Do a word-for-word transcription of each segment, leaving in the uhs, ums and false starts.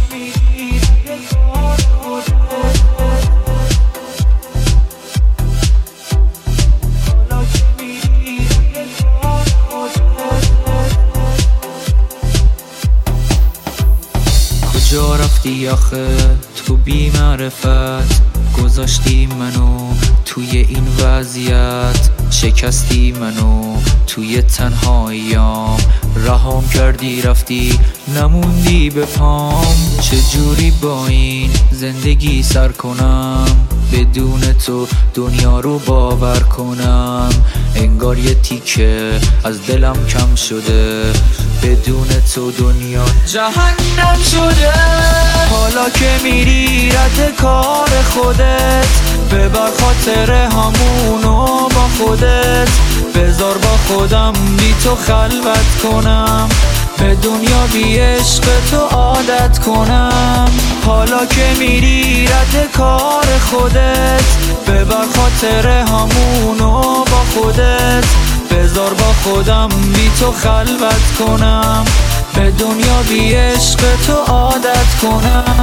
کجا رفتی آخه تو بی معرفت؟ گذاشتی منو توی این وضعیت، شکستی منو توی تنهاییام، رهام کردی رفتی نموندی به پام. چجوری با این زندگی سر کنم؟ بدون تو دنیا رو باور کنم. انگار یه تیکه از دلم کم شده، بدون تو دنیا جهنم شده. حالا که میری رد کار خودت، ببر خاطر همونو با خودت. بذار با خودم بی تو خلوت کنم، به دنیا بی عشق تو عادت کنم. حالا که میری رد کار خودت، ببر خاطر همونو با خودت. بذار با خودم بی تو خلوت کنم، به دنیا بی عشق تو عادت کنم.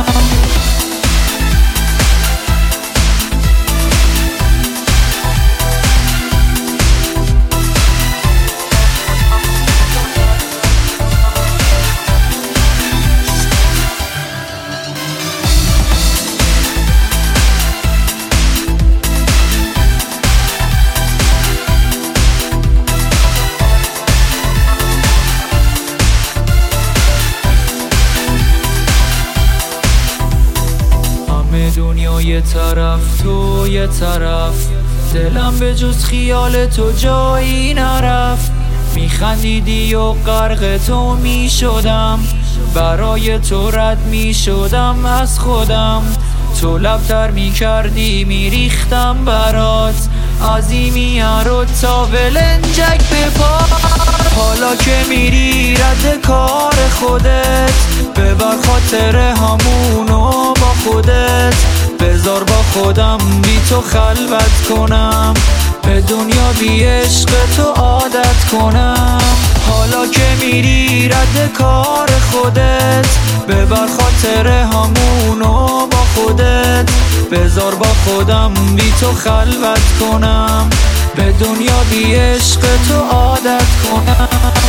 دنیا یه طرف تو یه طرف، دلم به جز خیال تو جایی نرفت. میخندیدی و غرق تو میشدم، برای تو رد میشدم از خودم. تو لبتر میکردی میریختم برات، عظیمی رو تا ولنجک به پا. حالا که میری رد کار خودت، ببر خاطر همونو با خودت. بذار با خودم بی تو خلوت کنم، به دنیا بی عشق تو عادت کنم. حالا که میری رد کار خودت، ببر خاطر همونو با خودت. بذار با خودم بی تو خلوت کنم، به دنیا بی عشق تو عادت کنم.